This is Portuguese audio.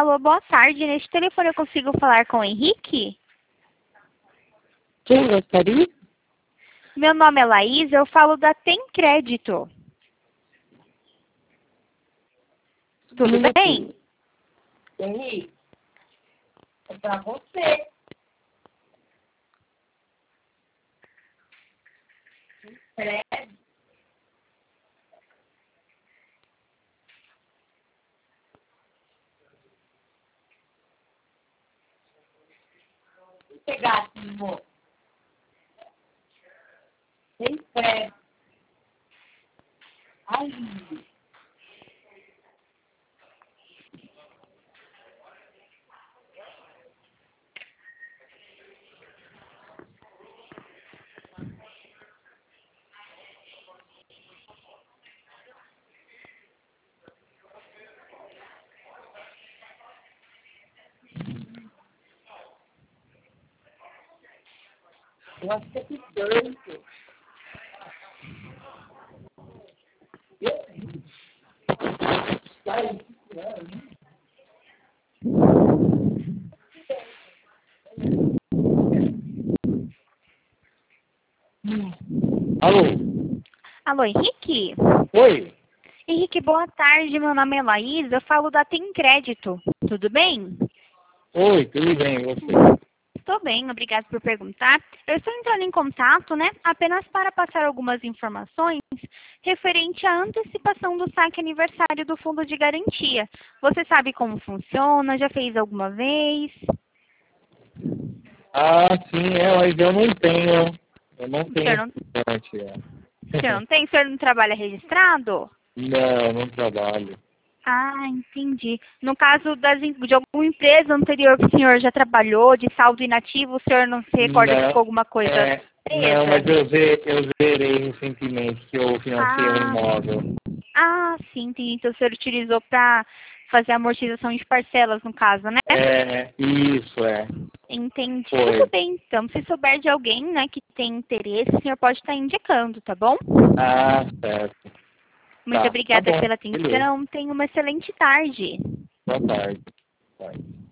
Alô, boa tarde. Neste telefone eu consigo falar com o Henrique? Quem gostaria? Meu nome é Laís, eu falo da Tem Crédito. Tudo bem? Henrique, é pra você. Crédito. Pegar, amor. Tem crédito. Ai, eu acho que é tanto. Alô? Alô, Henrique? Oi? Henrique, boa tarde. Meu nome é Laís, eu falo da Tem Crédito. Tudo bem? Oi, tudo bem, e você? Estou bem, obrigada por perguntar. Eu estou entrando em contato, apenas para passar algumas informações referente à antecipação do saque aniversário do Fundo de Garantia. Você sabe como funciona? Já fez alguma vez? Ah, sim, mas eu não tenho. Eu não O senhor tenho não, estudante, o senhor não tem? O senhor não trabalha registrado? Não, não trabalho. Ah, entendi. No caso de alguma empresa anterior que o senhor já trabalhou, de saldo inativo, o senhor não se recorda que ficou Não, alguma coisa não, mas presa? eu zerei recentemente que eu financei um Ah, imóvel. sim, entendi. Então o senhor utilizou para fazer a amortização de parcelas, no caso, né? Isso, é. Entendi. Tudo Foi. bem, então. Se souber de alguém, que tem interesse, o senhor pode estar indicando, tá bom? Ah, certo. Muito Tá obrigada bom. pela Beleza. atenção. Tenha uma excelente tarde. Boa tarde. Vai.